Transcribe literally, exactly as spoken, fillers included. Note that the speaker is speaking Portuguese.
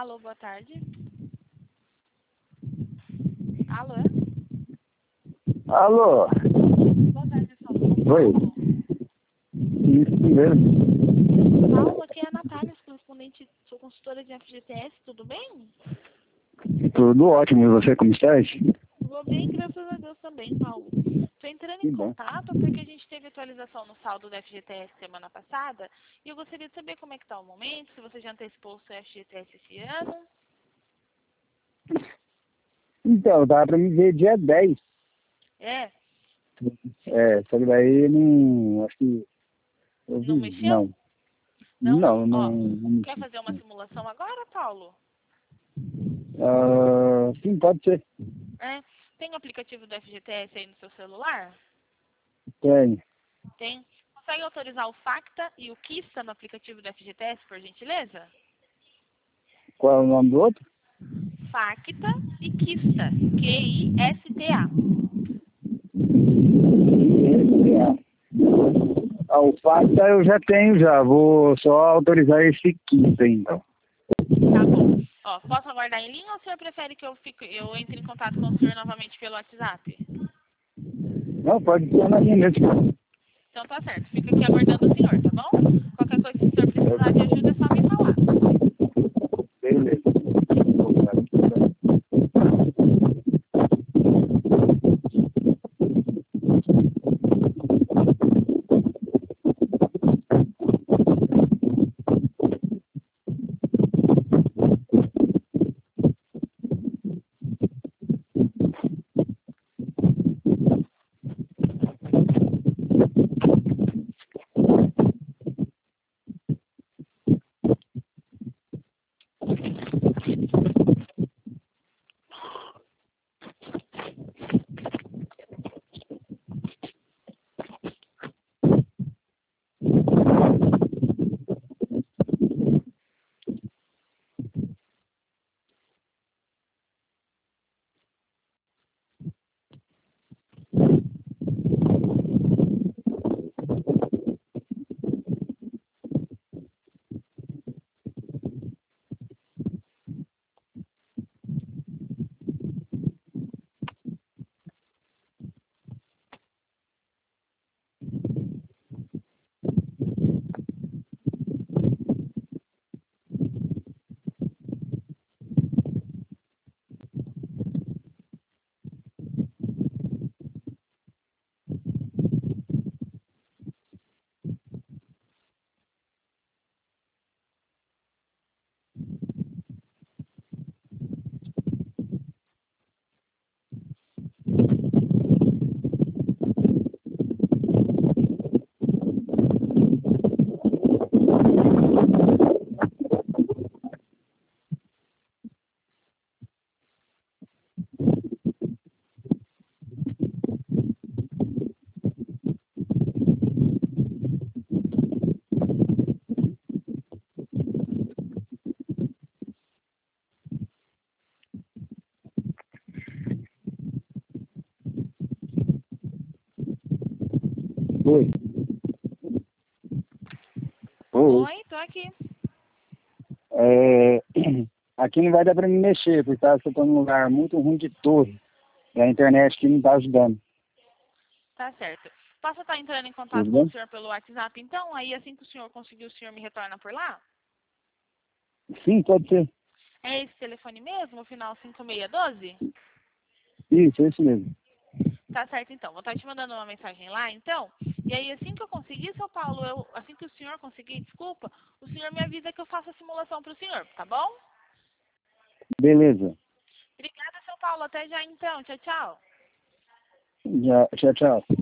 Alô, boa tarde. Alô? Alô? Boa tarde, Paulo. Oi? Isso mesmo. Paulo, aqui é a Natália, sou correspondente, sou consultora de F G T S, tudo bem? Tudo ótimo, e você como está? Vou bem, graças a Deus também, Paulo. Estou entrando Que em bom. contato porque a gente teve atualização no saldo do F G T S semana passada e eu gostaria de saber como é que está o momento, se você já antecipou o seu F G T S esse ano. Então, dá pra me ver dia dez. É? É, só que daí não. Acho que. Eu Não vi. mexeu? Não. Não? Não, não. Ó, não quer mexi. fazer uma simulação agora, Paulo? Ah, sim, pode ser. É? Tem o aplicativo do F G T S aí no seu celular? Tem. Tem. Consegue autorizar o Facta e o Kista no aplicativo do F G T S, por gentileza? Qual é o nome do outro? Facta e Kista. Q I S T A. Esse é. Ah, o Facta eu já tenho já. Vou só autorizar esse quinto então. Tá bom. Ó, posso aguardar em linha ou o senhor prefere que eu, fique, eu entre em contato com o senhor novamente pelo WhatsApp? Não, pode ser na minha mesmo. Então tá certo. Fica aqui aguardando o senhor, tá bom? Qualquer coisa que o senhor precisar de ajuda é só me falar. Beleza. Oi. Oi. Oi, tô aqui. É, aqui não vai dar para me mexer, porque eu estou num lugar muito ruim de torre. E a internet aqui não está ajudando. Tá certo. Posso estar entrando em contato Tudo com o bem? senhor pelo WhatsApp, então? Aí assim que o senhor conseguir, o senhor me retorna por lá? Sim, pode ser. É esse telefone mesmo, o final cinco seis um dois? Isso, é isso mesmo. Tá certo, então. Vou estar te mandando uma mensagem lá, então. E aí, assim que eu conseguir, seu Paulo, eu, assim que o senhor conseguir, desculpa, o senhor me avisa que eu faço a simulação para o senhor, tá bom? Beleza. Obrigada, seu Paulo. Até já, então. Tchau, tchau. Já, tchau, tchau.